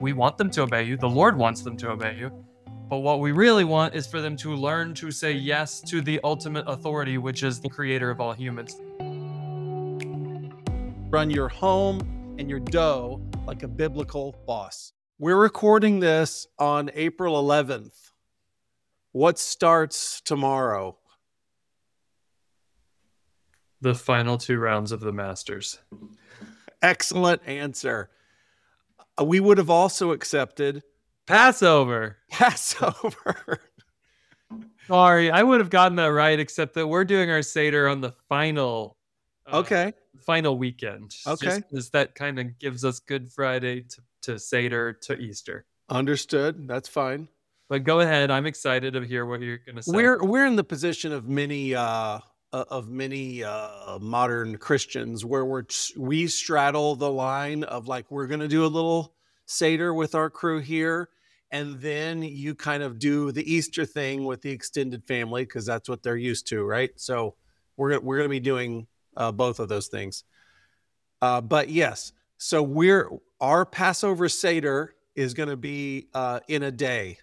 We want them to obey you. The Lord wants them to obey you. But what we really want is for them to learn to say yes to the ultimate authority, which is the creator of all humans. Run your home and your dough like a biblical boss. We're recording this on April 11th. What starts tomorrow? The final 2 rounds of the Masters. Excellent answer. We would have also accepted Passover. Sorry, I would have gotten that right, except that we're doing our Seder on the final final weekend. Okay. Just that kind of gives us Good Friday to Seder to Easter. Understood. That's fine. But go ahead. I'm excited to hear what you're going to say. We're in the position of many modern Christians where we straddle the line of like, we're going to do a little Seder with our crew here. And then you kind of do the Easter thing with the extended family because that's what they're used to, right? So we're going to be doing both of those things. But yes, so our Passover Seder is going to be in a day.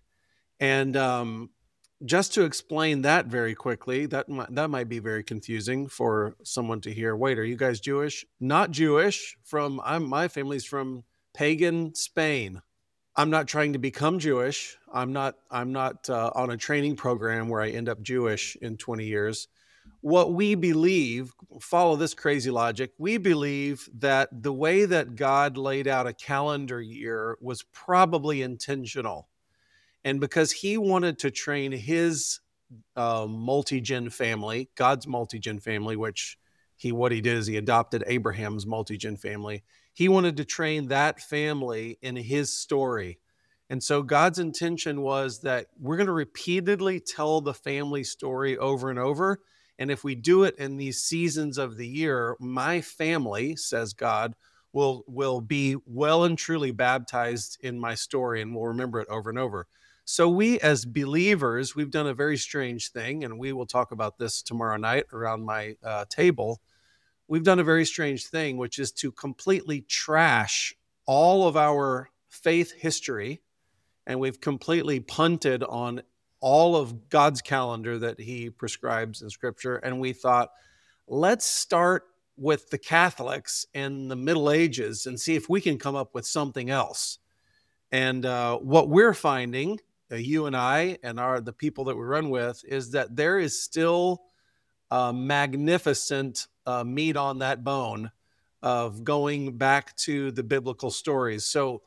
And just to explain that very quickly, that might be very confusing for someone to hear. Wait, are you guys Jewish? Not Jewish. My family's from pagan Spain. I'm not trying to become Jewish. I'm not on a training program where I end up Jewish in 20 years. What we believe, follow this crazy logic, we believe that the way that God laid out a calendar year was probably intentional. And because he wanted to train his multi-gen family, God's multi-gen family, which what he did is he adopted Abraham's multi-gen family. He wanted to train that family in his story. And so God's intention was that we're going to repeatedly tell the family story over and over. And if we do it in these seasons of the year, my family, says God, will be well and truly baptized in my story and will remember it over and over. So we as believers, we've done a very strange thing, and we will talk about this tomorrow night around my table. We've done a very strange thing, which is to completely trash all of our faith history, and we've completely punted on all of God's calendar that he prescribes in Scripture, and we thought, let's start with the Catholics and the Middle Ages and see if we can come up with something else. And what we're finding, you and I and the people that we run with, is that there is still magnificent meat on that bone of going back to the biblical stories. So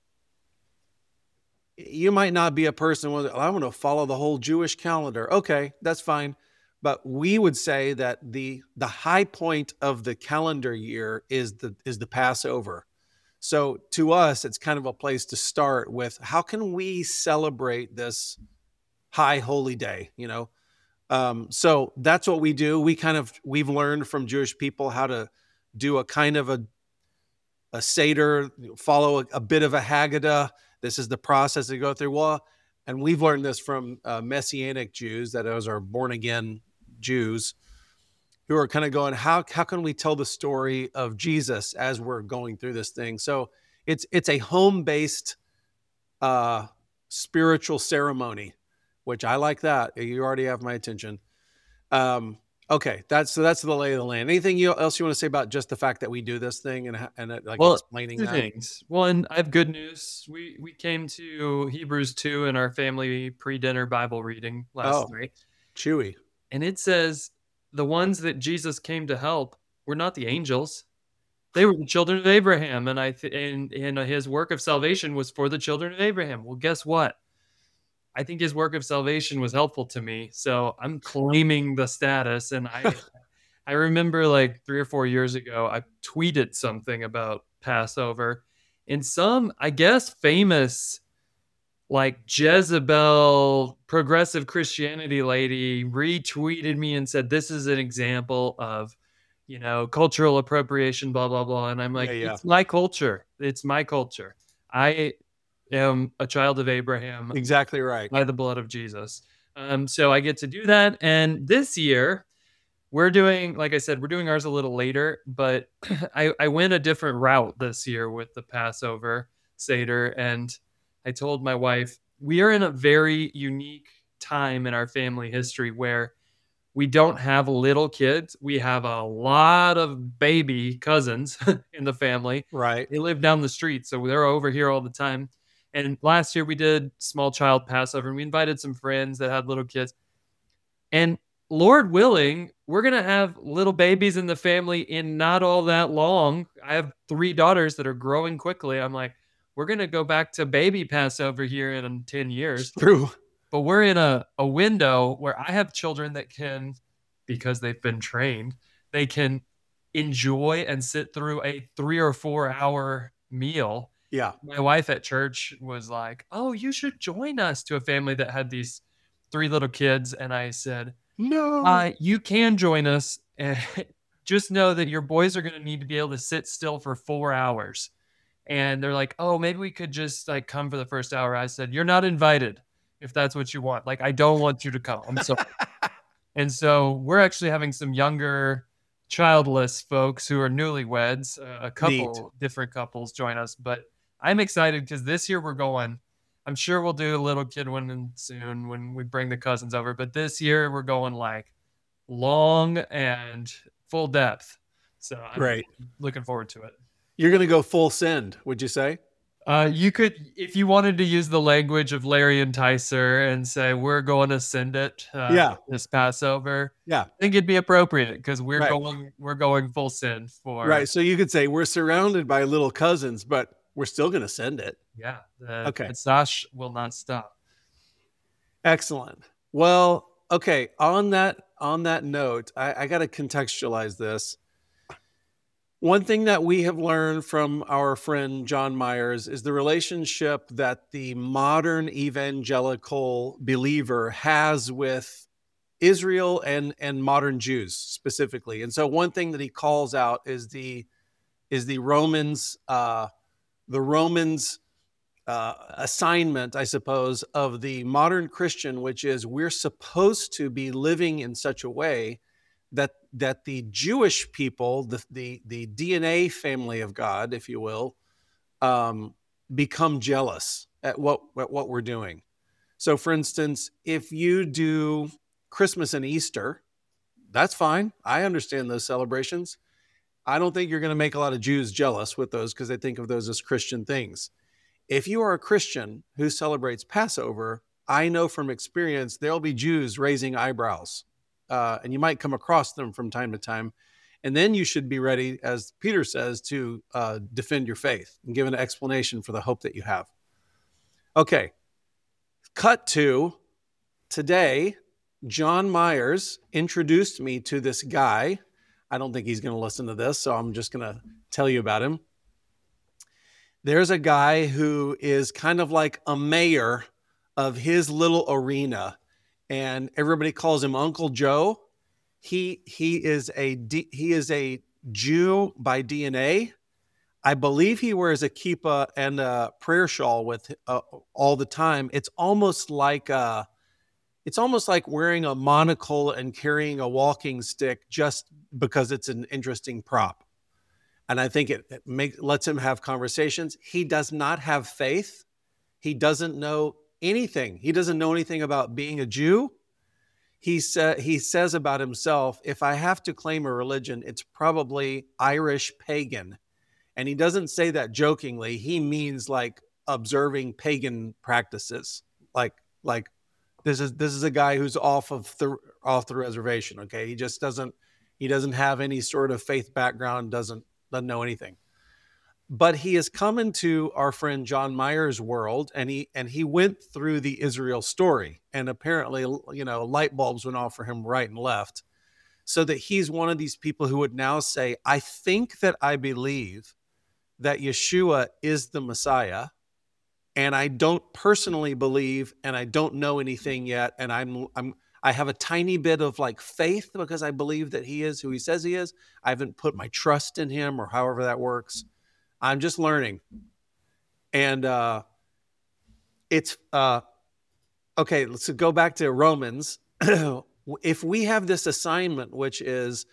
you might not be a person with, I want to follow the whole Jewish calendar. Okay, that's fine. But we would say that the high point of the calendar year is the Passover. So to us, it's kind of a place to start with, how can we celebrate this high holy day, So that's what we do. We've learned from Jewish people how to do a kind of a Seder, follow a bit of a Haggadah. This is the process they go through. Well, and we've learned this from Messianic Jews, that those are born again Jews, who are kind of going, how can we tell the story of Jesus as we're going through this thing? So it's a home-based spiritual ceremony, which I like that. You already have my attention. Okay, that's the lay of the land. Anything else you want to say about just the fact that we do this thing and explaining two that? Things. One, I have good news. We came to Hebrews 2 in our family pre-dinner Bible reading last night. Chewy. And it says the ones that Jesus came to help were not the angels. They were the children of Abraham, and his work of salvation was for the children of Abraham. Well, guess what? I think his work of salvation was helpful to me, so I'm claiming the status. And I remember like 3 or 4 years ago, I tweeted something about Passover, and some, I guess, famous like Jezebel progressive Christianity lady retweeted me and said, this is an example of, cultural appropriation, blah, blah, blah. And I'm like, It's my culture. It's my culture. I am a child of Abraham. Exactly right. By the blood of Jesus. So I get to do that. And this year we're doing, like I said, we're doing ours a little later, but I went a different route this year with the Passover. Seder, and I told my wife, we are in a very unique time in our family history where we don't have little kids. We have a lot of baby cousins in the family. Right. They live down the street, so they're over here all the time. And last year we did small child Passover, and we invited some friends that had little kids. And Lord willing, we're going to have little babies in the family in not all that long. I have 3 daughters that are growing quickly. I'm like, we're going to go back to baby Passover here in 10 years. True. But we're in a window where I have children that can, because they've been trained, they can enjoy and sit through a 3 or 4 hour meal. Yeah. My wife at church was like, "Oh, you should join us," to a family that had these 3 little kids. And I said, No. you can join us. And just know that your boys are going to need to be able to sit still for 4 hours. And they're like, "Oh, maybe we could just like come for the first hour." I said, "You're not invited if that's what you want. Like, I don't want you to come. I'm sorry." And so we're actually having some younger childless folks who are newlyweds, a couple different couples join us. But I'm excited because this year we're going, I'm sure we'll do a little kid one soon when we bring the cousins over. But this year we're going like long and full depth. So I'm Great. looking forward to it. You're going to go full send, would you say? You could, if you wanted to use the language of Larry and Tyser and say, we're going to send it Yeah. this Passover. Yeah. I think it'd be appropriate because we're Right. going full send for. Right. So you could say we're surrounded by little cousins, but we're still going to send it. Yeah. Okay. The Sash will not stop. Excellent. Well, okay. On that note, I got to contextualize this. One thing that we have learned from our friend John Myers is the relationship that the modern evangelical believer has with Israel and modern Jews specifically. And so one thing that he calls out is the Romans assignment, I suppose, of the modern Christian, which is we're supposed to be living in such a way that the Jewish people, the DNA family of God, if you will, become jealous at what we're doing. So, for instance, if you do Christmas and Easter, that's fine. I understand those celebrations. I don't think you're going to make a lot of Jews jealous with those because they think of those as Christian things. If you are a Christian who celebrates Passover, I know from experience there'll be Jews raising eyebrows. And you might come across them from time to time. And then you should be ready, as Peter says, to defend your faith and give an explanation for the hope that you have. Okay, cut to today. John Myers introduced me to this guy. I don't think he's going to listen to this, so I'm just going to tell you about him. There's a guy who is kind of like a mayor of his little arena, and everybody calls him Uncle Joe. He is a Jew by DNA. I believe he wears a kippah and a prayer shawl with all the time. It's almost like wearing a monocle and carrying a walking stick just because it's an interesting prop. And I think it lets him have conversations. He does not have faith. He doesn't know anything. He doesn't know anything about being a Jew. He says about himself, if I have to claim a religion, it's probably Irish pagan. And he doesn't say that jokingly. He means like observing pagan practices. Like this is a guy who's off the reservation. Okay, he doesn't have any sort of faith background. Doesn't know anything. But he has come into our friend John Myers' world, and he went through the Israel story, and apparently, light bulbs went off for him right and left, so that he's one of these people who would now say, I think that I believe that Yeshua is the Messiah, and I don't personally believe, and I don't know anything yet, and I have a tiny bit of like faith because I believe that he is who he says he is. I haven't put my trust in him, or however that works. I'm just learning. And it's okay. Let's go back to Romans. If we have this assignment, which is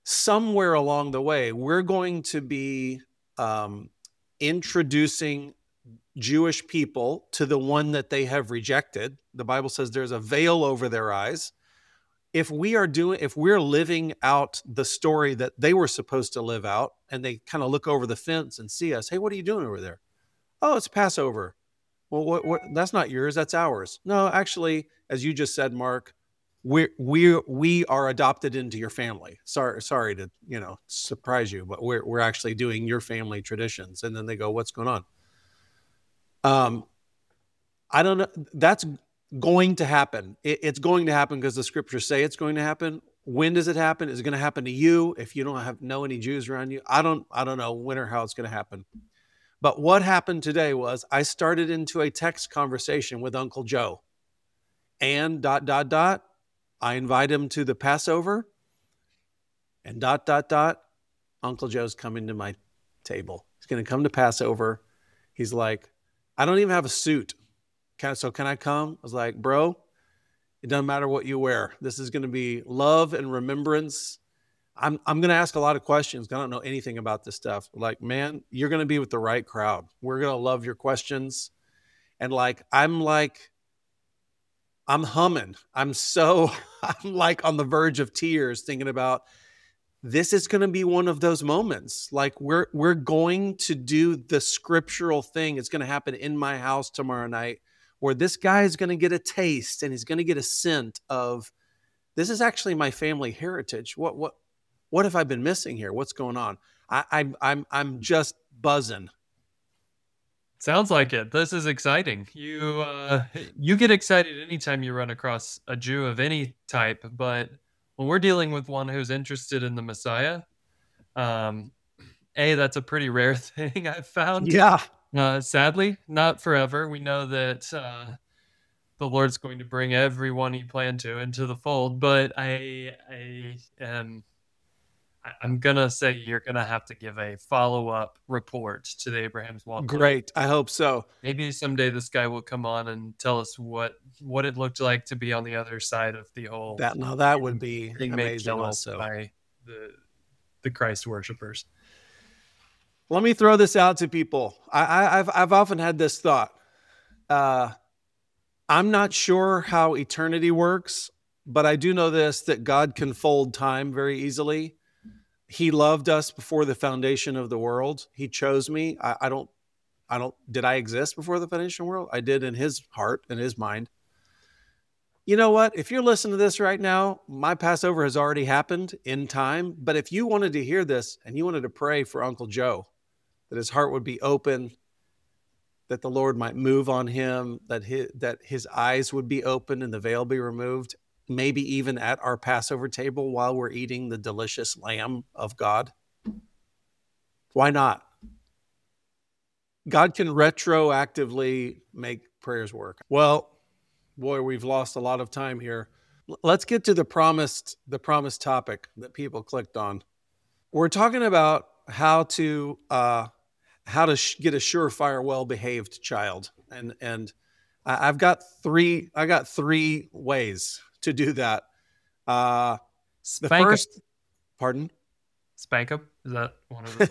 somewhere along the way, we're going to be introducing Jewish people to the one that they have rejected. The Bible says there's a veil over their eyes. If we're living out the story that they were supposed to live out, and they kind of look over the fence and see us, hey, what are you doing over there? Oh, it's Passover. Well, what that's not yours, that's ours. No, actually, as you just said, Mark, we are adopted into your family. Sorry to, surprise you, but we're actually doing your family traditions. And then they go, what's going on? I don't know. That's going to happen. It's going to happen because the scriptures say it's going to happen. When does it happen? Is it going to happen to you if you don't know any Jews around you? I don't know when or how it's going to happen. But what happened today was I started into a text conversation with Uncle Joe, and ... I invite him to the Passover, and ... Uncle Joe's coming to my table. He's going to come to Passover. He's like, I don't even have a suit. So can I come? I was like, bro, it doesn't matter what you wear. This is going to be love and remembrance. I'm going to ask a lot of questions. I don't know anything about this stuff. Like, man, you're going to be with the right crowd. We're going to love your questions. And I'm humming. I'm like on the verge of tears thinking about this is going to be one of those moments. Like we're going to do the scriptural thing. It's going to happen in my house tomorrow night, where this guy is going to get a taste and he's going to get a scent of, this is actually my family heritage. What have I been missing here? What's going on? I'm just buzzing. Sounds like it. This is exciting. You get excited anytime you run across a Jew of any type, but when we're dealing with one who's interested in the Messiah, that's a pretty rare thing I've found. Yeah. Sadly, not forever. We know that the Lord's going to bring everyone he planned to into the fold, but I'm going to say you're going to have to give a follow-up report to the Abraham's Walk. Great. I hope so. Maybe someday this guy will come on and tell us what it looked like to be on the other side of the whole. That would be amazing also. By the Christ worshipers. Let me throw this out to people. I've often had this thought. I'm not sure how eternity works, but I do know this, that God can fold time very easily. He loved us before the foundation of the world. He chose me. Did I exist before the foundation of the world? I did in his heart and his mind. You know what? If you're listening to this right now, my Passover has already happened in time. But if you wanted to hear this and you wanted to pray for Uncle Joe, that his heart would be open, that the Lord might move on him, that his eyes would be open and the veil be removed, maybe even at our Passover table while we're eating the delicious lamb of God. Why not? God can retroactively make prayers work. Well, boy, we've lost a lot of time here. Let's get to the promised topic that people clicked on. We're talking about how to get a surefire, well-behaved child, and I got three ways to do that. The first, pardon? Spank him? Is that one of them?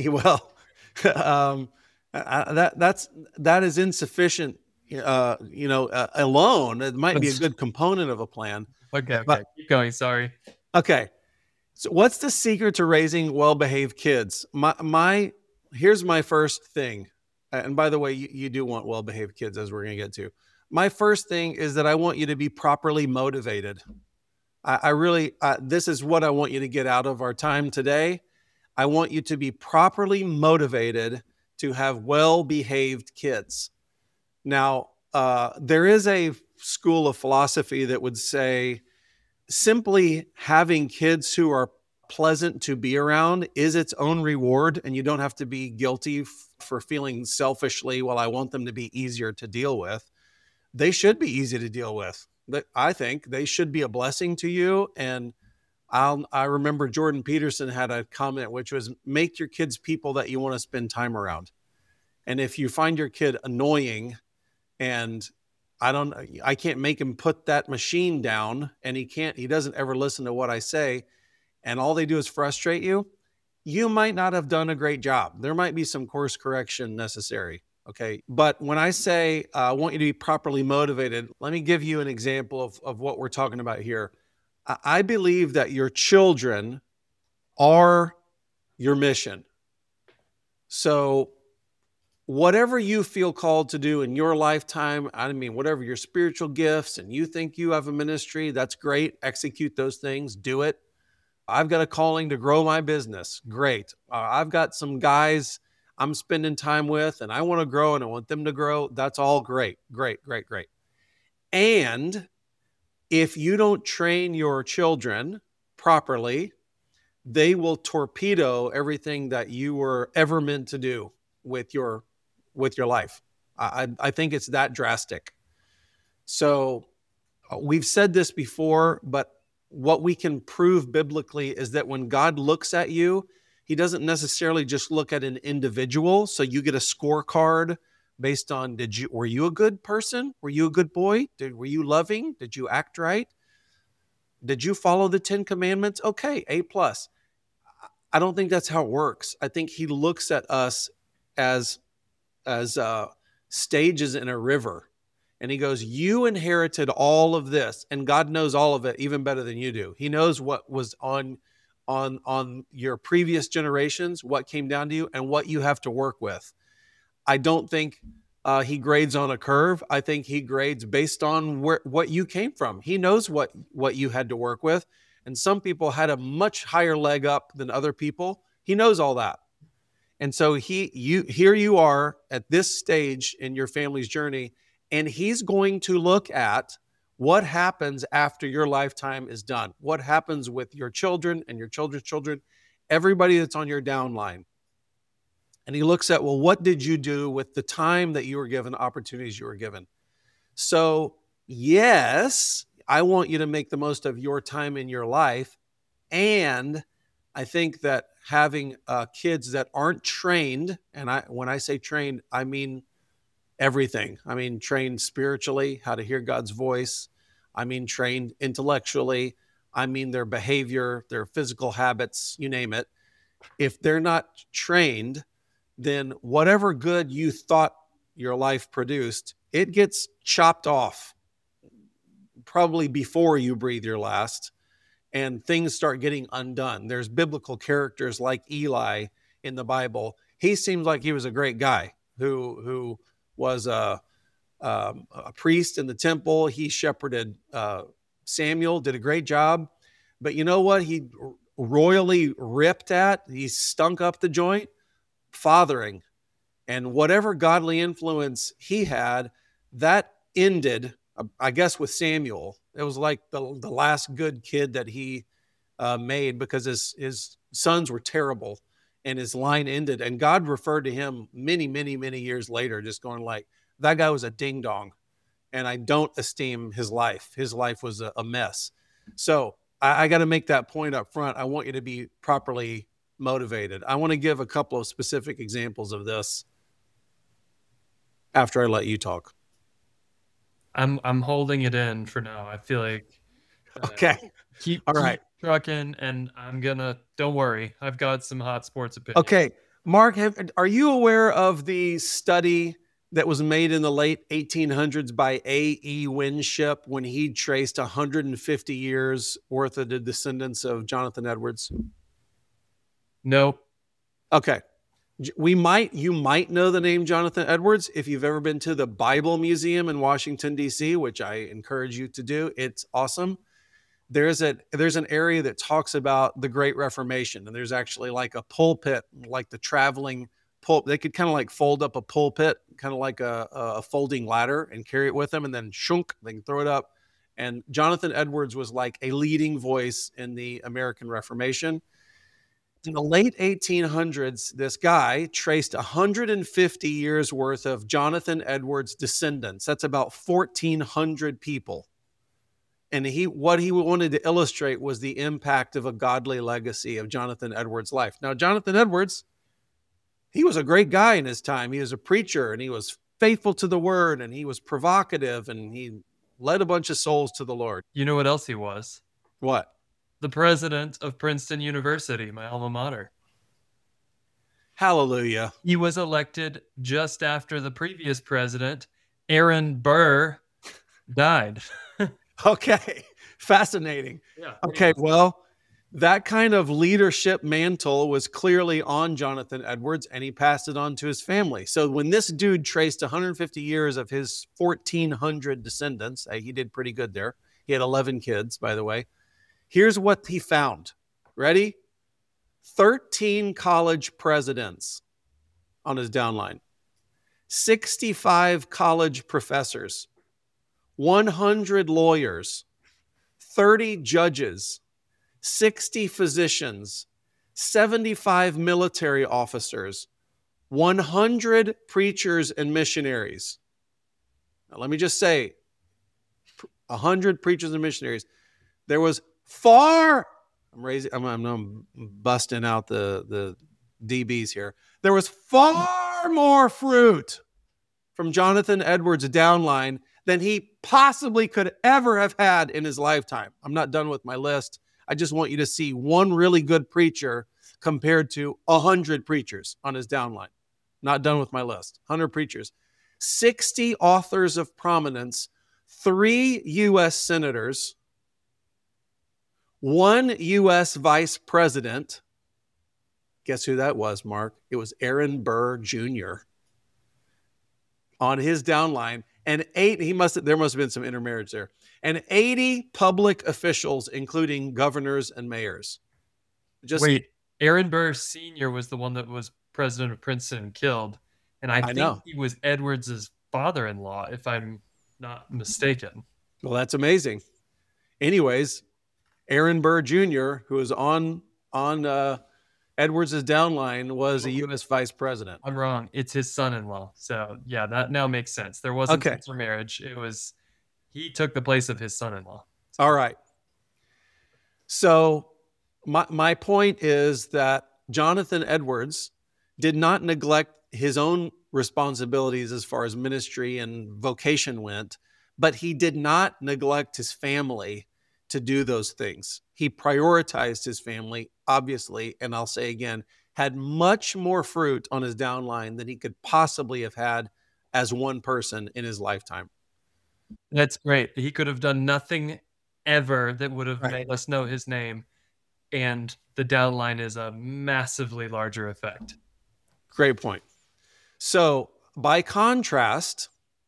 Well, that is insufficient. Alone, it might be a good component of a plan. Okay. Keep going. Sorry. Okay. So what's the secret to raising well-behaved kids? Here's my first thing. And by the way, you do want well-behaved kids, as we're going to get to. My first thing is that I want you to be properly motivated. This is what I want you to get out of our time today. I want you to be properly motivated to have well-behaved kids. Now, there is a school of philosophy that would say simply having kids who are pleasant to be around is its own reward, and you don't have to be guilty for feeling selfishly, well, I want them to be easier to deal with. They should be easy to deal with. I think they should be a blessing to you. And I remember Jordan Peterson had a comment, which was, make your kids people that you want to spend time around. And if you find your kid annoying and I can't make him put that machine down, and he doesn't ever listen to what I say, and all they do is frustrate you, you might not have done a great job. There might be some course correction necessary. Okay. But when I say I want you to be properly motivated, let me give you an example of what we're talking about here. I believe that your children are your mission. So, whatever you feel called to do in your lifetime, I mean, whatever your spiritual gifts and you think you have a ministry, that's great. Execute those things, do it. I've got a calling to grow my business. Great. I've got some guys I'm spending time with and I want to grow and I want them to grow. That's all great. Great, great, great. And if you don't train your children properly, they will torpedo everything that you were ever meant to do with your life. I think it's that drastic. So we've said this before, but what we can prove biblically is that when God looks at you, he doesn't necessarily just look at an individual. So you get a scorecard based on were you a good person? Were you a good boy? Were you loving? Did you act right? Did you follow the 10 commandments? Okay, A plus. I don't think that's how it works. I think he looks at us as stages in a river. And he goes, you inherited all of this, and God knows all of it even better than you do. He knows what was on your previous generations, what came down to you, and what you have to work with. I don't think he grades on a curve. I think he grades based on what you came from. He knows what you had to work with. And some people had a much higher leg up than other people. He knows all that. And so here you are at this stage in your family's journey, and he's going to look at what happens after your lifetime is done. What happens with your children and your children's children, everybody that's on your downline. And he looks at, well, what did you do with the time that you were given, opportunities you were given? So, yes, I want you to make the most of your time in your life. And I think that having kids that aren't trained, and when I say trained, I mean everything. I mean trained spiritually, how to hear God's voice. I mean trained intellectually. I mean their behavior, their physical habits, you name it. If they're not trained, then whatever good you thought your life produced, it gets chopped off probably before you breathe your last, and things start getting undone. There's biblical characters like Eli in the Bible. He seems like he was a great guy who was a priest in the temple. He shepherded Samuel, did a great job. But you know what he royally ripped at? He stunk up the joint, fathering. And whatever godly influence he had, that ended, I guess, with Samuel. It was like the last good kid that he made, because his sons were terrible and his line ended. And God referred to him many, many, many years later, just going like, that guy was a ding dong. And I don't esteem his life. His life was a mess. So I got to make that point up front. I want you to be properly motivated. I want to give a couple of specific examples of this after I let you talk. I'm holding it in for now. I feel like okay. Keep trucking, and don't worry, I've got some hot sports opinions. Okay. Mark, are you aware of the study that was made in the late 1800s by A.E. Winship when he traced 150 years worth of the descendants of Jonathan Edwards? No. Okay. You might know the name Jonathan Edwards if you've ever been to the Bible Museum in Washington, D.C., which I encourage you to do. It's awesome. There's an area that talks about the Great Reformation, and there's actually like a pulpit, like the traveling pulpit. They could kind of like fold up a pulpit, kind of like a folding ladder, and carry it with them, and then shunk, they can throw it up. And Jonathan Edwards was like a leading voice in the American Reformation. In the late 1800s, this guy traced 150 years worth of Jonathan Edwards descendants. That's about 1,400 people. And what he wanted to illustrate was the impact of a godly legacy of Jonathan Edwards' life. Now, Jonathan Edwards, he was a great guy in his time. He was a preacher, and he was faithful to the word, and he was provocative, and he led a bunch of souls to the Lord. You know what else he was? What? The president of Princeton University, my alma mater. Hallelujah. He was elected just after the previous president, Aaron Burr, died. Okay. Fascinating. Yeah. Okay. Well, that kind of leadership mantle was clearly on Jonathan Edwards, and he passed it on to his family. So when this dude traced 150 years of his 1,400 descendants, he did pretty good there. He had 11 kids, by the way. Here's what he found. Ready? 13 college presidents on his downline, 65 college professors, 100 lawyers, 30 judges, 60 physicians, 75 military officers, 100 preachers and missionaries. Now, let me just say, 100 preachers and missionaries. There was far, I'm busting out the DBs here. There was far more fruit from Jonathan Edwards' downline than he possibly could ever have had in his lifetime. I'm not done with my list. I just want you to see one really good preacher compared to 100 preachers on his downline. Not done with my list. 100 preachers. 60 authors of prominence, 3 U.S. senators, 1 U.S. vice president. Guess who that was, Mark? It was Aaron Burr Jr. on his downline. And there must have been some intermarriage there. And 80 public officials, including governors and mayors. Wait, Aaron Burr Sr. was the one that was president of Princeton and killed. And I think he was Edwards' father-in-law, if I'm not mistaken. Well, that's amazing. Anyways, Aaron Burr Jr., who was on Edwards' downline, was a U.S. vice president. I'm wrong. It's his son-in-law. So, yeah, that now makes sense. There wasn't intermarriage. It was he took the place of his son-in-law. All right. So my point is that Jonathan Edwards did not neglect his own responsibilities as far as ministry and vocation went, but he did not neglect his family to do those things. He prioritized his family, obviously, and I'll say again, had much more fruit on his downline than he could possibly have had as one person in his lifetime. That's great. He could have done nothing ever that would have made us know his name, and the downline is a massively larger effect. Great point. So by contrast,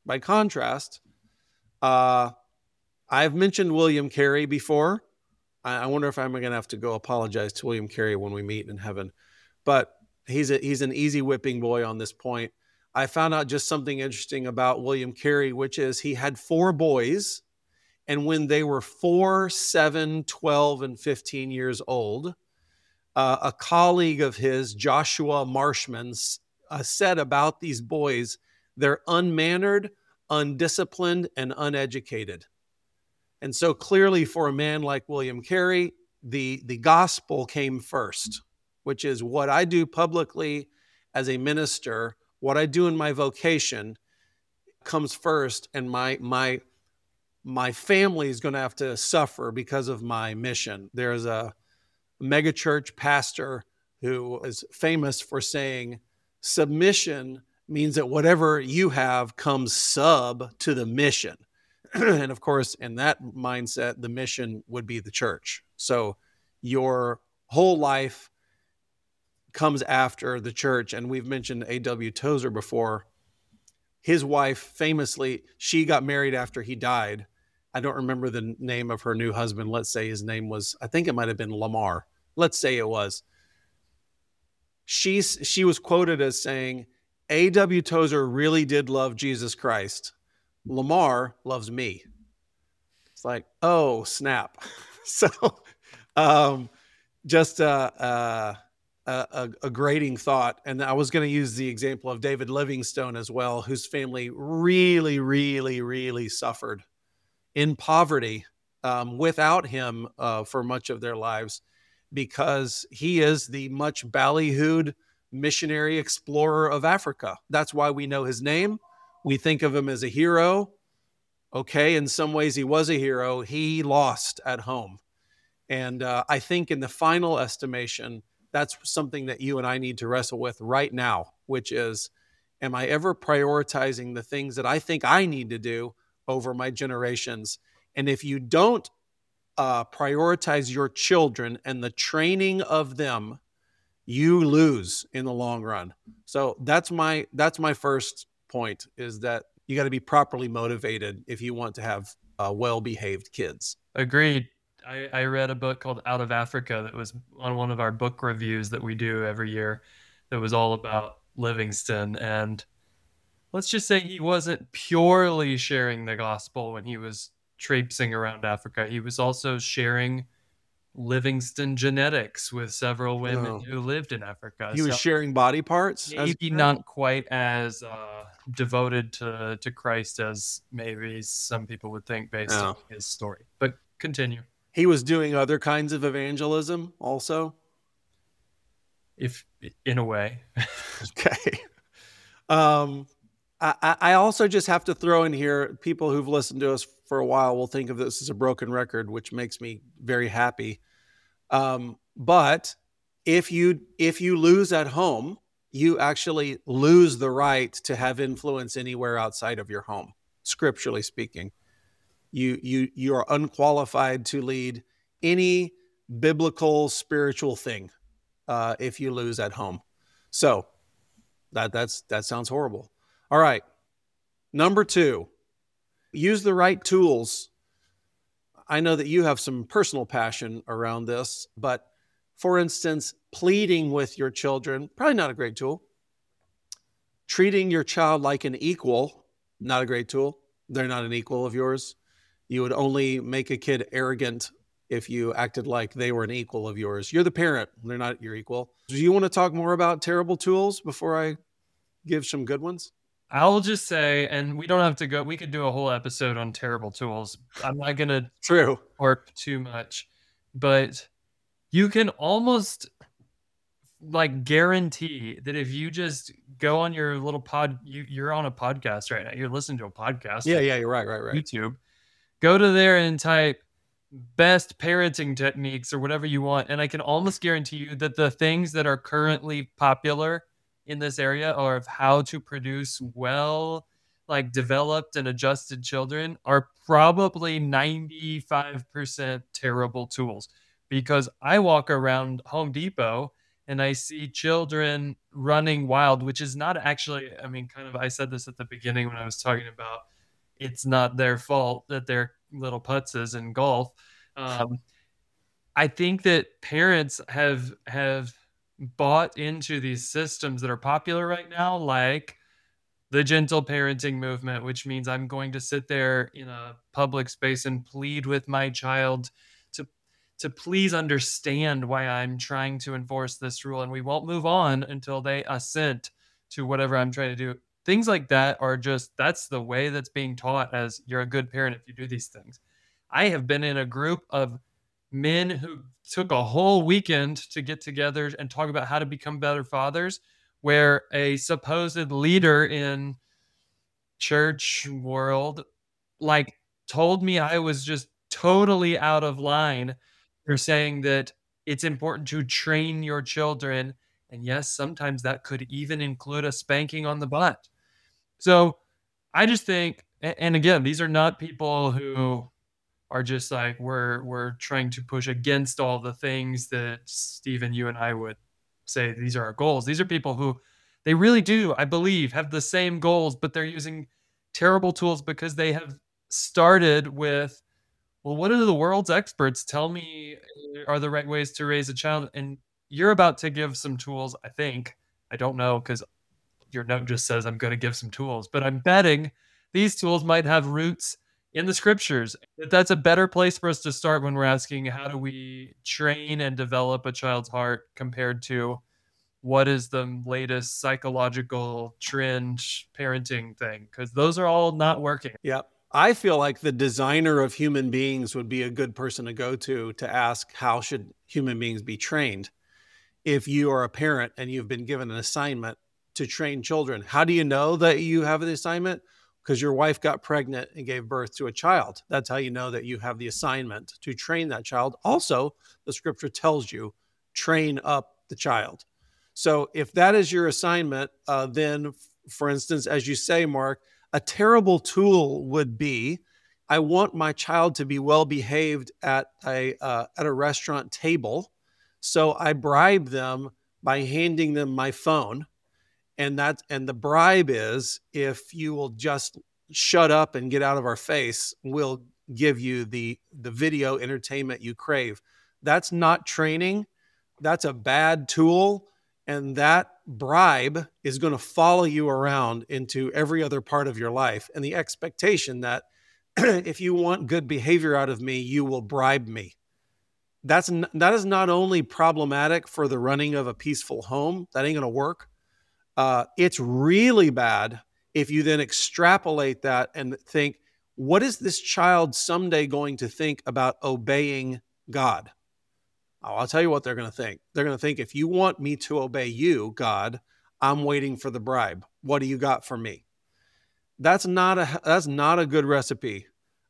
I've mentioned William Carey before. I wonder if I'm going to have to go apologize to William Carey when we meet in heaven. But he's an easy whipping boy on this point. I found out just something interesting about William Carey, which is he had 4 boys. And when they were 4, 7, 12, and 15 years old, a colleague of his, Joshua Marshman, said about these boys, they're unmannered, undisciplined, and uneducated. And so clearly for a man like William Carey, the gospel came first, which is what I do publicly as a minister, what I do in my vocation comes first, and my family is going to have to suffer because of my mission. There's a megachurch pastor who is famous for saying submission means that whatever you have comes sub to the mission. And of course, in that mindset, the mission would be the church. So your whole life comes after the church. And we've mentioned A.W. Tozer before. His wife, famously, she got married after he died. I don't remember the name of her new husband. Let's say his name was, I think it might have been Lamar. Let's say it was. She was quoted as saying, A.W. Tozer really did love Jesus Christ. Lamar loves me. It's like, oh, snap. So just a grating thought. And I was going to use the example of David Livingstone as well, whose family really, really, really suffered in poverty without him for much of their lives, because he is the much ballyhooed missionary explorer of Africa. That's why we know his name. We think of him as a hero. Okay, in some ways he was a hero. He lost at home. And I think in the final estimation, that's something that you and I need to wrestle with right now, which is, am I ever prioritizing the things that I think I need to do over my generations? And if you don't prioritize your children and the training of them, you lose in the long run. So that's my first point, is that you got to be properly motivated if you want to have well-behaved kids. Agreed. I read a book called Out of Africa that was on one of our book reviews that we do every year, that was all about Livingston. And let's just say he wasn't purely sharing the gospel when he was traipsing around Africa. He was also sharing Livingston genetics with several women who lived in Africa. He was sharing body parts? Maybe not quite as devoted to Christ as maybe some people would think based on his story. But continue. He was doing other kinds of evangelism also? If in a way. Okay. I also just have to throw in here, people who've listened to us for a while will think of this as a broken record, which makes me very happy. But if you lose at home, you actually lose the right to have influence anywhere outside of your home. Scripturally speaking, you are unqualified to lead any biblical spiritual thing if you lose at home. So that sounds horrible. All right. Number 2, use the right tools. I know that you have some personal passion around this, but for instance, pleading with your children, probably not a great tool. Treating your child like an equal, not a great tool. They're not an equal of yours. You would only make a kid arrogant if you acted like they were an equal of yours. You're the parent. They're not your equal. Do you want to talk more about terrible tools before I give some good ones? I'll just say, and we don't have to go, we could do a whole episode on terrible tools. I'm not going to harp too much, but you can almost like guarantee that if you just go on your little you're on a podcast right now, you're listening to a podcast. Yeah, you're right. YouTube. Go to there and type best parenting techniques or whatever you want. And I can almost guarantee you that the things that are currently popular in this area or of how to produce like developed and adjusted children are probably 95% terrible tools, because I walk around Home Depot and I see children running wild, which is not actually, I mean, kind of, I said this at the beginning when I was talking about it's not their fault that they're little putzes in golf. I think that parents have bought into these systems that are popular right now, like the gentle parenting movement, which means I'm going to sit there in a public space and plead with my child to please understand why I'm trying to enforce this rule, and we won't move on until they assent to whatever I'm trying to do. Things like that are just, that's the way that's being taught as you're a good parent if you do these things. I have been in a group of men who took a whole weekend to get together and talk about how to become better fathers, where a supposed leader in church world like told me I was just totally out of line for saying that it's important to train your children. And yes, sometimes that could even include a spanking on the butt. So I just think, and again, these are not people who are just like, we're trying to push against all the things that Stephen, you and I would say these are our goals. These are people who they really do, I believe, have the same goals, but they're using terrible tools because they have started with, well, what do the world's experts tell me are the right ways to raise a child? And you're about to give some tools, I think. I don't know, because your note just says I'm going to give some tools, but I'm betting these tools might have roots in the scriptures. That's a better place for us to start when we're asking, how do we train and develop a child's heart compared to what is the latest psychological trend parenting thing? Because those are all not working. Yeah. I feel like the designer of human beings would be a good person to go to ask, how should human beings be trained? If you are a parent and you've been given an assignment to train children, how do you know that you have the assignment? Because your wife got pregnant and gave birth to a child. That's how you know that you have the assignment to train that child. Also, the scripture tells you, train up the child. So if that is your assignment, then, for instance, as you say, Mark, a terrible tool would be, I want my child to be well behaved at a restaurant table, so I bribe them by handing them my phone, and the bribe is, if you will just shut up and get out of our face, we'll give you the video entertainment you crave. That's not training. That's a bad tool. And that bribe is going to follow you around into every other part of your life. And the expectation that if you want good behavior out of me, you will bribe me. That is not only problematic for the running of a peaceful home, that ain't going to work. It's really bad if you then extrapolate that and think, what is this child someday going to think about obeying God? Oh, I'll tell you what they're going to think. They're going to think, if you want me to obey you, God, I'm waiting for the bribe. What do you got for me? That's not a good recipe.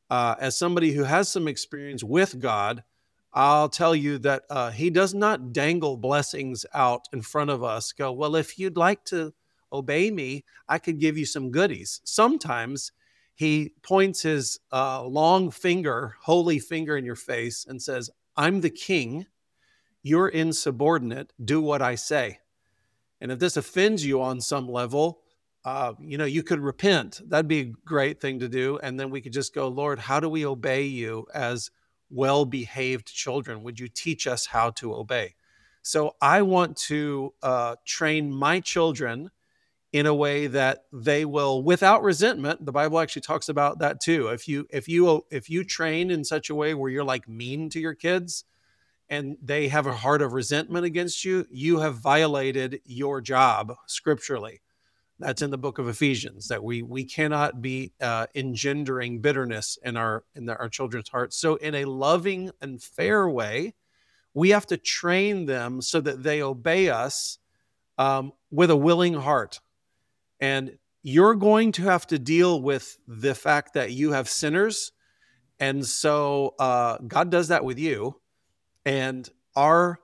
As somebody who has some experience with God, I'll tell you that he does not dangle blessings out in front of us. Go, well, if you'd like to obey me, I could give you some goodies. Sometimes he points his long finger, holy finger in your face and says, I'm the king. You're insubordinate. Do what I say. And if this offends you on some level, you could repent. That'd be a great thing to do. And then we could just go, Lord, how do we obey you as well-behaved children? Would you teach us how to obey? So I want to train my children in a way that they will, without resentment. The Bible actually talks about that too. If you train in such a way where you're like mean to your kids and they have a heart of resentment against you, you have violated your job scripturally. That's in the book of Ephesians, that we cannot be engendering bitterness in our children's hearts. So in a loving and fair way, we have to train them so that they obey us with a willing heart. And you're going to have to deal with the fact that you have sinners. And so God does that with you. And our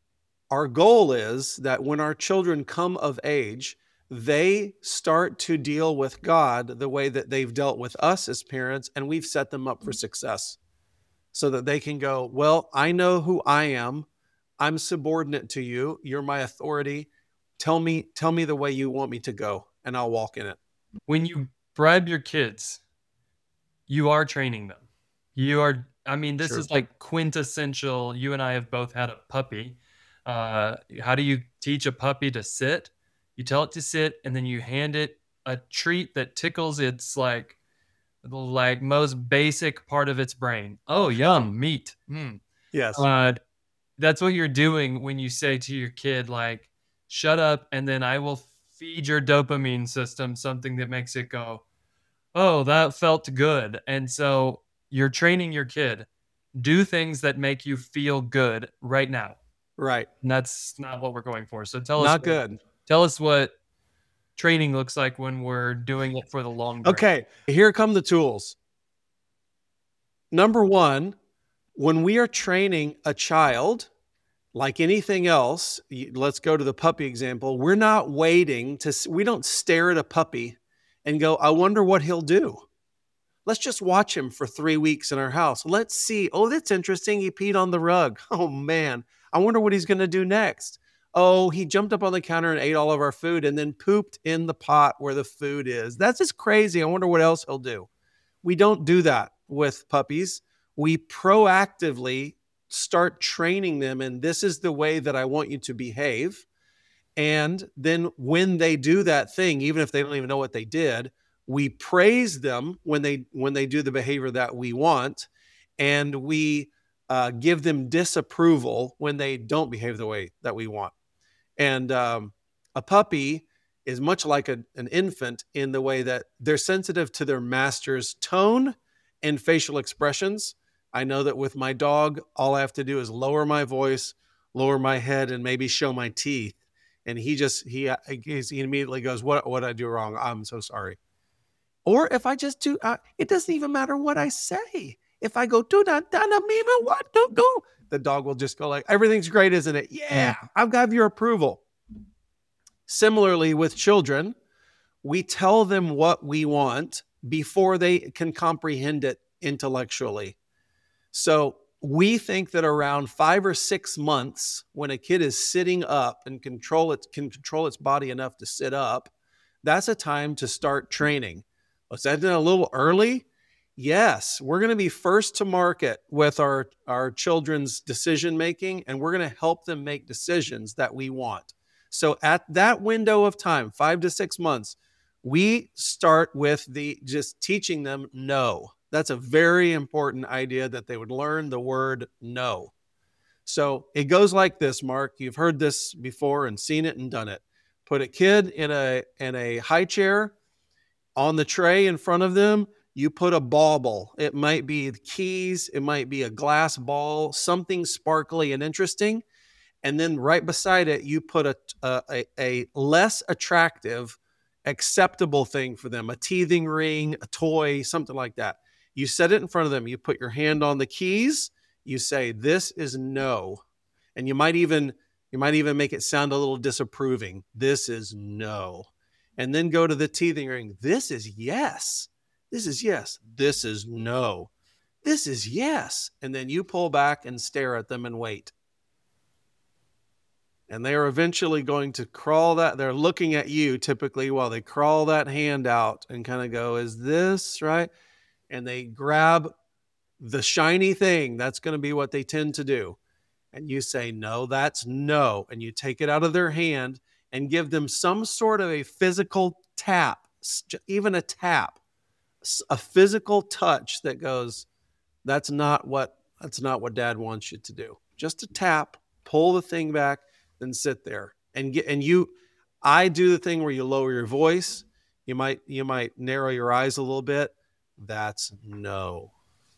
goal is that when our children come of age, they start to deal with God the way that they've dealt with us as parents, and we've set them up for success so that they can go, well, I know who I am. I'm subordinate to you. You're my authority. Tell me the way you want me to go, and I'll walk in it. When you bribe your kids, you are training them. This Sure. is like quintessential. You and I have both had a puppy. How do you teach a puppy to sit? You tell it to sit, and then you hand it a treat that tickles its like most basic part of its brain. Oh, yum, meat. Yes. That's what you're doing when you say to your kid, like, shut up, and then I will feed your dopamine system something that makes it go, oh, that felt good. And so you're training your kid. Do things that make you feel good right now. Right. And that's not what we're going for. So tell us what training looks like when we're doing it for the long term. Okay, here come the tools. Number one, when we are training a child, like anything else, let's go to the puppy example. We're not waiting we don't stare at a puppy and go, I wonder what he'll do. Let's just watch him for 3 weeks in our house. Let's see. Oh, that's interesting. He peed on the rug. Oh, man. I wonder what he's going to do next. Oh, he jumped up on the counter and ate all of our food and then pooped in the pot where the food is. That's just crazy. I wonder what else he'll do. We don't do that with puppies. We proactively start training them, and this is the way that I want you to behave. And then when they do that thing, even if they don't even know what they did, we praise them when they do the behavior that we want, and we give them disapproval when they don't behave the way that we want. And a puppy is much like an infant in the way that they're sensitive to their master's tone and facial expressions. I know that with my dog, all I have to do is lower my voice, lower my head, and maybe show my teeth. And he immediately goes, what did I do wrong? I'm so sorry. Or if I just do, it doesn't even matter what I say. If I go, do that, what do, the dog will just go like, everything's great, isn't it? Yeah, I've got your approval. Similarly with children, we tell them what we want before they can comprehend it intellectually. So we think that around 5 or 6 months, when a kid is sitting up and can control its body enough to sit up, that's a time to start training. Was that a little early? Yes, we're going to be first to market with our children's decision making, and we're going to help them make decisions that we want. So at that window of time, 5 to 6 months, we start with just teaching them no. That's a very important idea, that they would learn the word no. So it goes like this, Mark. You've heard this before and seen it and done it. Put a kid in a high chair. On the tray in front of them, you put a bauble. It might be keys. It might be a glass ball, something sparkly and interesting. And then right beside it, you put a less attractive, acceptable thing for them, a teething ring, a toy, something like that. You set it in front of them. You put your hand on the keys. You say, this is no. And you might even make it sound a little disapproving. This is no. And then go to the teething ring. This is yes. This is yes. This is no. This is yes. And then you pull back and stare at them and wait. And they are eventually going to crawl that. They're looking at you typically while they crawl that hand out and kind of go, is this right? And they grab the shiny thing. That's going to be what they tend to do. And you say, no, that's no. And you take it out of their hand and give them some sort of a physical tap, even a tap, a physical touch that goes, that's not what dad wants you to do. Just a tap, pull the thing back, then sit there I do the thing where you lower your voice. You might narrow your eyes a little bit. That's no.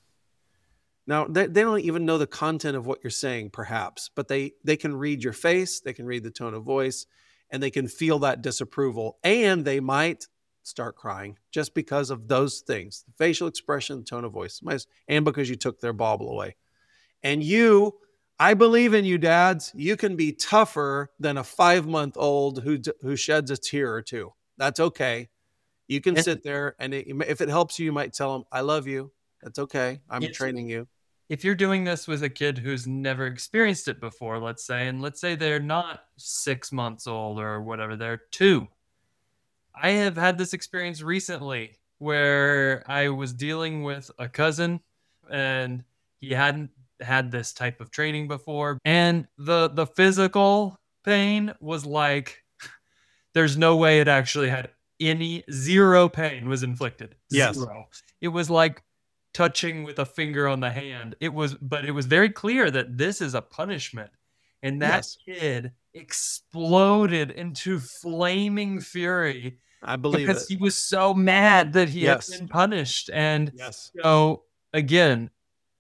Now, they don't even know the content of what you're saying, perhaps, but they can read your face, they can read the tone of voice, and they can feel that disapproval. And they might start crying just because of those things, the facial expression, the tone of voice, and because you took their bauble away. And I believe in you, dads. You can be tougher than a 5-month-old who sheds a tear or two. That's okay. You can sit there, and if it helps you, you might tell them, I love you. That's okay. I'm training you. If you're doing this with a kid who's never experienced it before, let's say they're not 6 months old or whatever, they're 2. I have had this experience recently where I was dealing with a cousin and he hadn't had this type of training before. And the physical pain was like, there's no way it actually had zero pain was inflicted. Yes. Zero. It was like touching with a finger on the hand. But it was very clear that this is a punishment. And that kid exploded into flaming fury. I believe because he was so mad that he had been punished. And so again,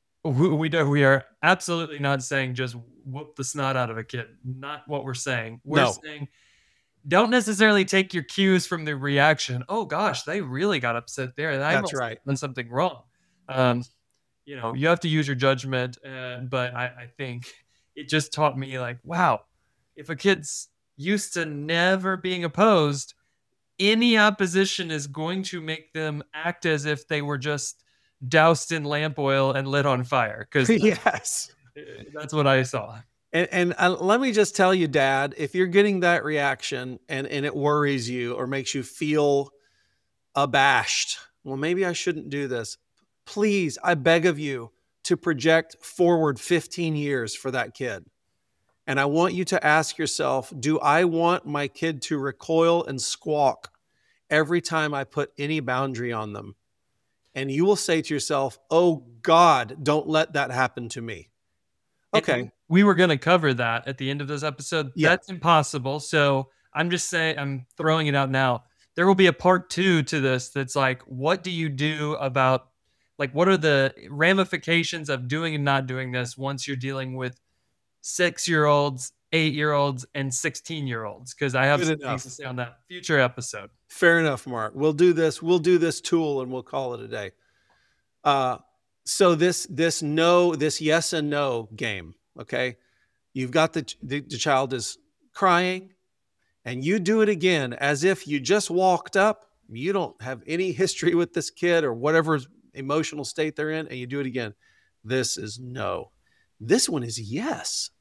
we are absolutely not saying just whoop the snot out of a kid. Not what we're saying. We're saying don't necessarily take your cues from the reaction. Oh gosh, they really got upset there. That's right. Done something wrong. You have to use your judgment. But I think it just taught me like, wow, if a kid's used to never being opposed, any opposition is going to make them act as if they were just doused in lamp oil and lit on fire. Because that's what I saw. And let me just tell you, Dad, if you're getting that reaction and it worries you or makes you feel abashed, well, maybe I shouldn't do this. Please, I beg of you to project forward 15 years for that kid. And I want you to ask yourself, do I want my kid to recoil and squawk every time I put any boundary on them? And you will say to yourself, oh God, don't let that happen to me. Okay. And we were going to cover that at the end of this episode. Yeah. That's impossible. So I'm just saying, I'm throwing it out now. There will be a part 2 to this. That's like, what do you do about, like, what are the ramifications of doing and not doing this once you're dealing with 6-year-olds, 8-year-olds, and 16-year-olds? Because I have some things to say on that future episode. Fair enough, Mark. We'll do this tool and we'll call it a day. So this yes and no game, Okay. You've got the child is crying, and you do it again as if you just walked up. You don't have any history with this kid or whatever emotional state they're in, and you do it again. This is no. This one is yes.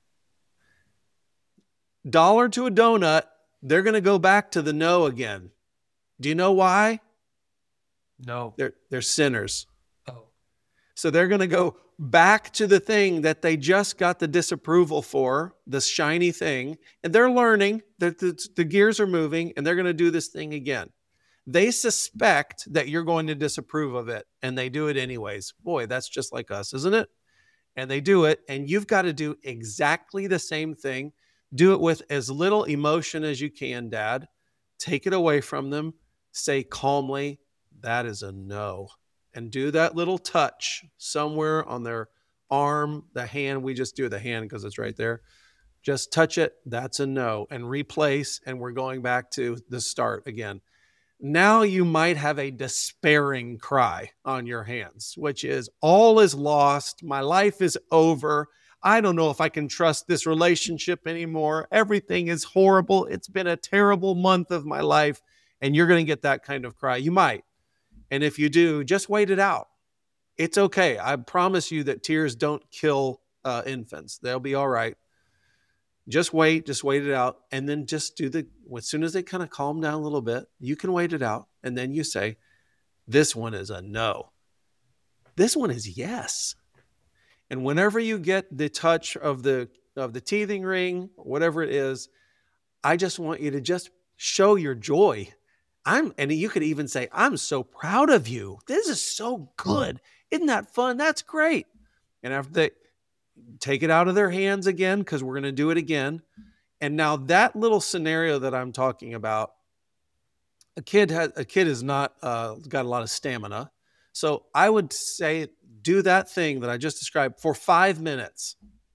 Dollar to a donut, they're going to go back to the no again. Do you know why? No. They're sinners. Oh. So they're going to go back to the thing that they just got the disapproval for, this shiny thing, and they're learning that the gears are moving, and they're going to do this thing again. They suspect that you're going to disapprove of it, and they do it anyways. Boy, that's just like us, isn't it? And they do it, and you've got to do exactly the same thing. Do it with as little emotion as you can, Dad. Take it away from them. Say calmly, that is a no. And do that little touch somewhere on their arm, the hand. We just do the hand because it's right there. Just touch it. That's a no. And replace. And we're going back to the start again. Now you might have a despairing cry on your hands, which is all is lost. My life is over. I don't know if I can trust this relationship anymore. Everything is horrible. It's been a terrible month of my life. And you're going to get that kind of cry. You might. And if you do, just wait it out. It's okay. I promise you that tears don't kill infants. They'll be all right. Just wait it out. And then just as soon as they kind of calm down a little bit, you can wait it out. And then you say, this one is a no. This one is yes. And whenever you get the touch of the teething ring, whatever it is, I just want you to just show your joy. And you could even say, I'm so proud of you. This is so good. Isn't that fun? That's great. And after they take it out of their hands again, because we're going to do it again. And now that little scenario that I'm talking about, a kid is not got a lot of stamina. So I would say do that thing that I just described for 5 minutes.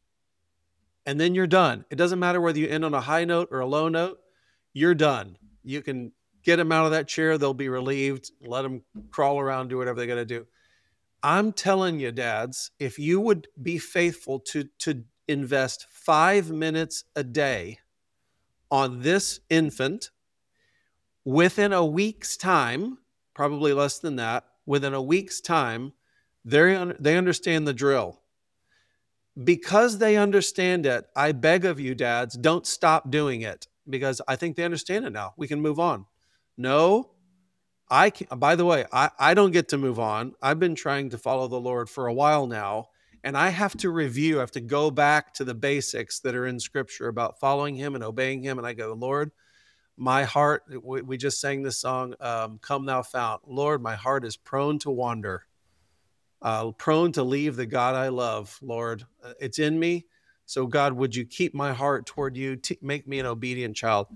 And then you're done. It doesn't matter whether you end on a high note or a low note. You're done. You can get them out of that chair. They'll be relieved. Let them crawl around, do whatever they got to do. I'm telling you, dads, if you would be faithful to invest 5 minutes a day on this infant, within a week's time, probably less than that, within a week's time, they understand the drill. Because they understand it, I beg of you, dads, don't stop doing it, because I think they understand it now. We can move on. No, I can't. By the way, I don't get to move on. I've been trying to follow the Lord for a while now, and I have to go back to the basics that are in Scripture about following Him and obeying Him. And I go, Lord, my heart, we just sang this song, Come Thou Fount. Lord, my heart is prone to wander, prone to leave the God I love, Lord. It's in me. So God, would you keep my heart toward you, make me an obedient child.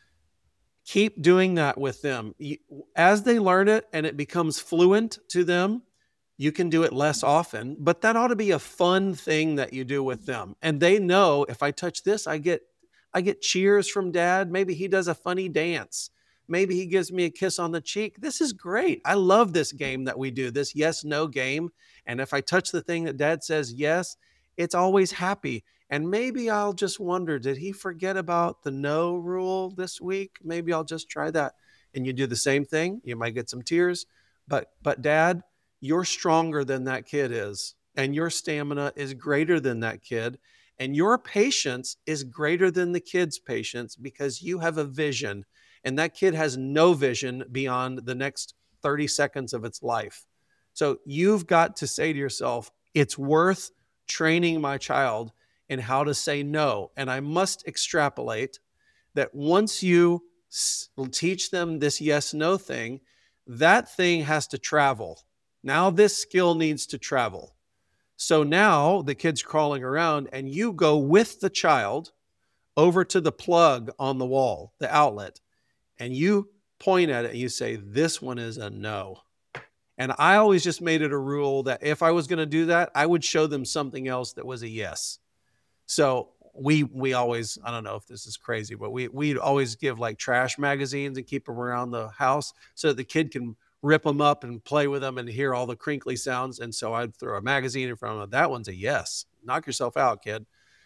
Keep doing that with them. As they learn it and it becomes fluent to them, you can do it less often, but that ought to be a fun thing that you do with them. And they know, if I touch this, I get cheers from Dad. Maybe he does a funny dance. Maybe he gives me a kiss on the cheek. This is great. I love this game that we do, this yes-no game. And if I touch the thing that Dad says yes, it's always happy. And maybe I'll just wonder, did he forget about the no rule this week? Maybe I'll just try that. And you do the same thing. You might get some tears. But Dad, you're stronger than that kid is. And your stamina is greater than that kid. And your patience is greater than the kid's patience, because you have a vision. And that kid has no vision beyond the next 30 seconds of its life. So you've got to say to yourself, it's worth training my child in how to say no. And I must extrapolate that once you teach them this yes-no thing, that thing has to travel. Now this skill needs to travel. So now the kid's crawling around and you go with the child over to the plug on the wall, the outlet, and you point at it and you say, this one is a no. And I always just made it a rule that if I was going to do that, I would show them something else that was a yes. So we always, I don't know if this is crazy, but we'd always give like trash magazines and keep them around the house so that the kid can rip them up and play with them and hear all the crinkly sounds. And so I'd throw a magazine in front of them. That one's a yes. Knock yourself out, kid.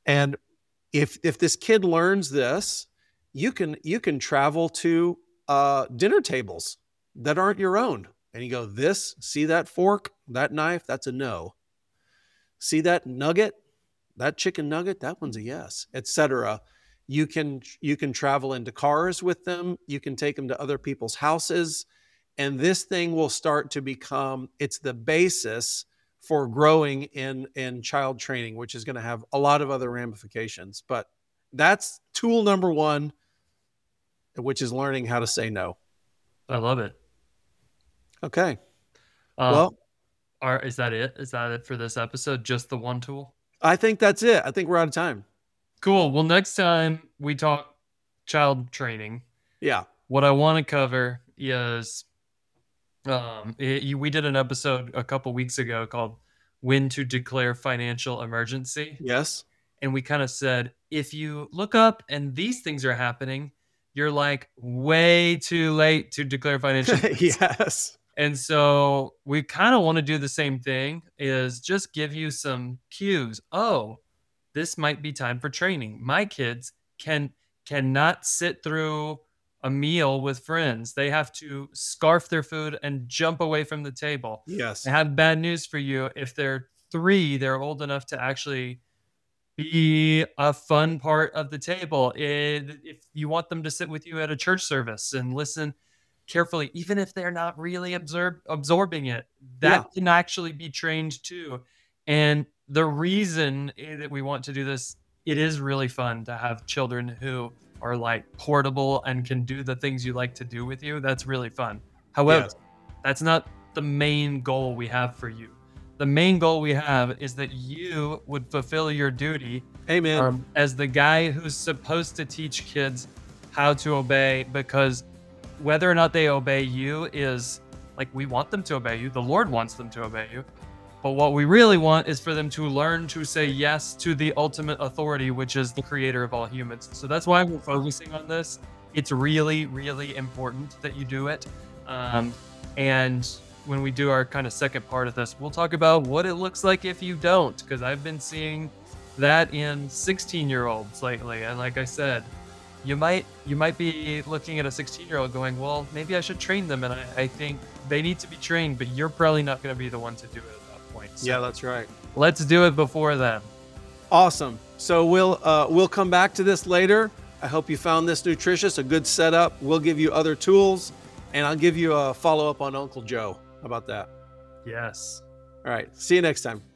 And if this kid learns this, you can travel to dinner tables that aren't your own, and you go, see that fork, that knife, that's a no. See that nugget, that chicken nugget, that one's a yes, etc. You can travel into cars with them. You can take them to other people's houses, and this thing will start to become, it's the basis for growing in child training, which is going to have a lot of other ramifications. But that's tool number one, which is learning how to say no. I love it. Okay. Well, is that it? Is that it for this episode? Just the one tool? I think that's it. I think we're out of time. Cool. Well, next time we talk child training, yeah, what I want to cover is we did an episode a couple weeks ago called When to Declare Financial Emergency. Yes. And we kind of said, if you look up and these things are happening, you're like way too late to declare financial emergency. Yes. And so we kind of want to do the same thing, is just give you some cues. Oh, this might be time for training. My kids cannot sit through a meal with friends. They have to scarf their food and jump away from the table. Yes. I have bad news for you. If they're 3, they're old enough to actually be a fun part of the table. If you want them to sit with you at a church service and listen carefully, even if they're not really absorbing it, that can actually be trained too. And the reason that we want to do this, it is really fun to have children who are like portable and can do the things you like to do with you. That's really fun. However, that's not the main goal we have for you. The main goal we have is that you would fulfill your duty, amen, as the guy who's supposed to teach kids how to obey, because whether or not they obey you is like, we want them to obey you. The Lord wants them to obey you. But what we really want is for them to learn to say yes to the ultimate authority, which is the creator of all humans. So that's why we're focusing on this. It's really, really important that you do it. And when we do our kind of second part of this, we'll talk about what it looks like if you don't, because I've been seeing that in 16-year-olds lately. And like I said, you might be looking at a 16-year-old going, well, maybe I should train them. And I think they need to be trained, but you're probably not going to be the one to do it at that point. So yeah, that's right. Let's do it before then. Awesome. So we'll come back to this later. I hope you found this nutritious, a good setup. We'll give you other tools, and I'll give you a follow-up on Uncle Joe. How about that? Yes. All right. See you next time.